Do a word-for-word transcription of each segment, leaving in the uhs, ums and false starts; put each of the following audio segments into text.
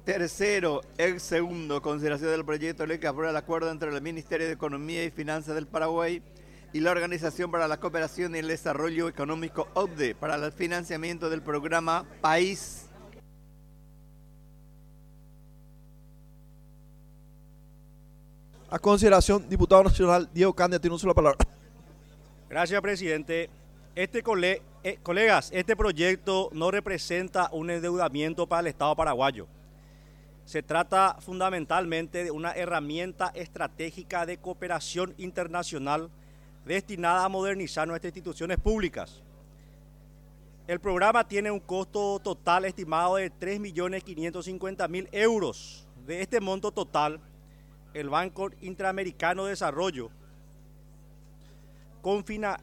Tercero, el segundo, consideración del proyecto de ley que aprueba el acuerdo entre el Ministerio de Economía y Finanzas del Paraguay y la Organización para la Cooperación y el Desarrollo Económico O C D E para el financiamiento del programa País. A consideración, diputado nacional Diego Candia, tiene una sola palabra. Gracias, presidente. Este cole, eh, colegas, este proyecto no representa un endeudamiento para el Estado paraguayo. Se trata fundamentalmente de una herramienta estratégica de cooperación internacional destinada a modernizar nuestras instituciones públicas. El programa tiene un costo total estimado de tres millones quinientos cincuenta mil euros. De este monto total, el Banco Interamericano de Desarrollo confina,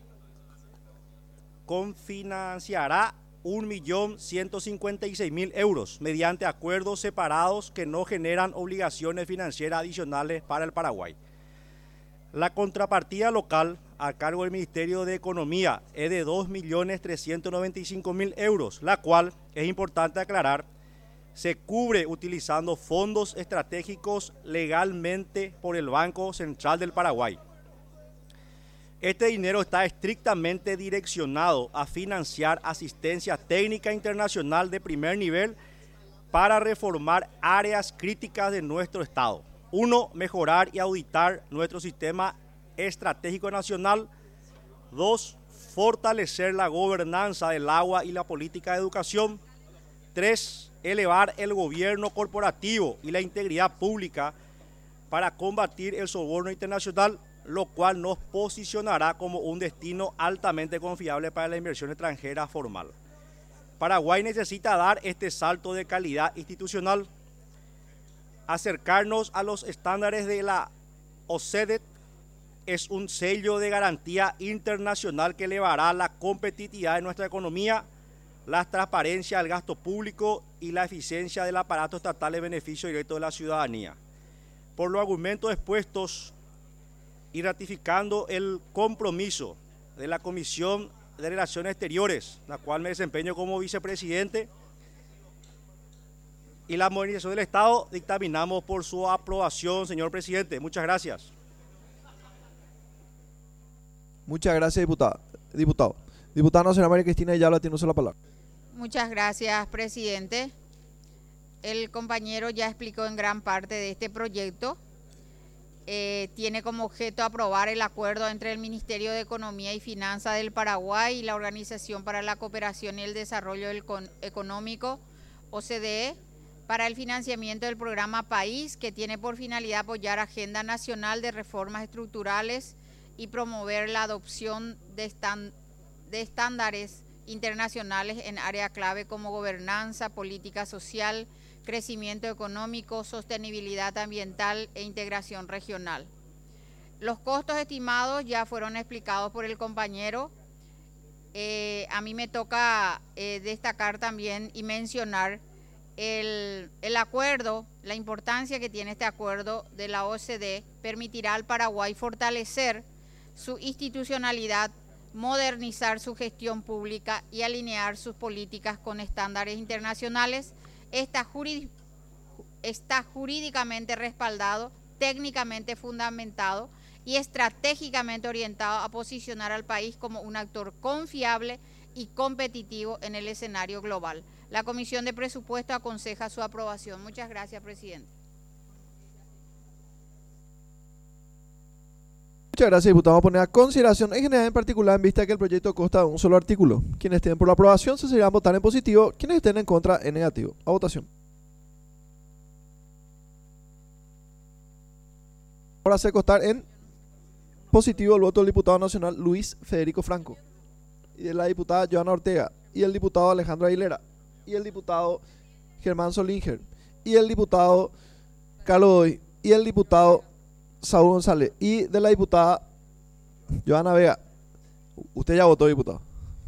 confinanciará un millón ciento cincuenta y seis mil euros mediante acuerdos separados que no generan obligaciones financieras adicionales para el Paraguay. La contrapartida local a cargo del Ministerio de Economía es de dos millones trescientos noventa y cinco mil euros, la cual, es importante aclarar, se cubre utilizando fondos estratégicos legalmente por el Banco Central del Paraguay. Este dinero está estrictamente direccionado a financiar asistencia técnica internacional de primer nivel para reformar áreas críticas de nuestro Estado. Uno, mejorar y auditar nuestro sistema estratégico nacional. Dos, fortalecer la gobernanza del agua y la política de educación. Tres, elevar el gobierno corporativo y la integridad pública para combatir el soborno internacional, lo cual nos posicionará como un destino altamente confiable para la inversión extranjera formal. Paraguay necesita dar este salto de calidad institucional, acercarnos a los estándares de la O C D E es un sello de garantía internacional que elevará la competitividad de nuestra economía, la transparencia del gasto público y la eficiencia del aparato estatal en beneficio directo de la ciudadanía. Por los argumentos expuestos y ratificando el compromiso de la Comisión de Relaciones Exteriores, la cual me desempeño como vicepresidente, y la modernización del Estado, dictaminamos por su aprobación, señor presidente. Muchas gracias. Muchas gracias, diputada. Diputado. Diputada nacional María Cristina Ayala, tiene una sola palabra. Muchas gracias, presidente. El compañero ya explicó en gran parte de este proyecto. Eh, tiene como objeto aprobar el acuerdo entre el Ministerio de Economía y Finanzas del Paraguay y la Organización para la Cooperación y el Desarrollo del Económico, O C D E, para el financiamiento del programa País, que tiene por finalidad apoyar agenda nacional de reformas estructurales y promover la adopción de, estan de estándares internacionales en áreas clave como gobernanza, política social, crecimiento económico, sostenibilidad ambiental e integración regional. Los costos estimados ya fueron explicados por el compañero. Eh, a mí me toca eh, destacar también y mencionar el, el acuerdo, la importancia que tiene este acuerdo de la O C D E, permitirá al Paraguay fortalecer su institucionalidad, modernizar su gestión pública y alinear sus políticas con estándares internacionales. Está, jurid, está jurídicamente respaldado, técnicamente fundamentado y estratégicamente orientado a posicionar al país como un actor confiable y competitivo en el escenario global. La Comisión de Presupuesto aconseja su aprobación. Muchas gracias, presidente. Muchas gracias, diputado. Vamos a poner a consideración en general, en particular, en vista de que el proyecto consta de un solo artículo. Quienes estén por la aprobación se seguirán votar en positivo, quienes estén en contra en negativo. A votación. Ahora se constar en positivo el voto del diputado nacional Luis Federico Franco, y de la diputada Joana Ortega, y el diputado Alejandro Aguilera, y el diputado Germán Solinger, y el diputado Carlos Doy, y el diputado Saúl González, y de la diputada Joana Vega. Usted ya votó, diputado.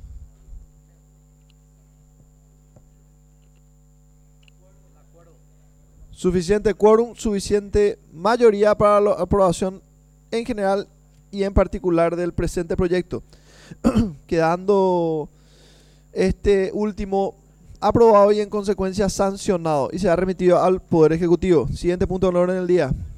Suficiente quórum, suficiente mayoría para la aprobación en general y en particular del presente proyecto. Quedando este último aprobado y en consecuencia sancionado y será remitido al Poder Ejecutivo. Siguiente punto de orden del día.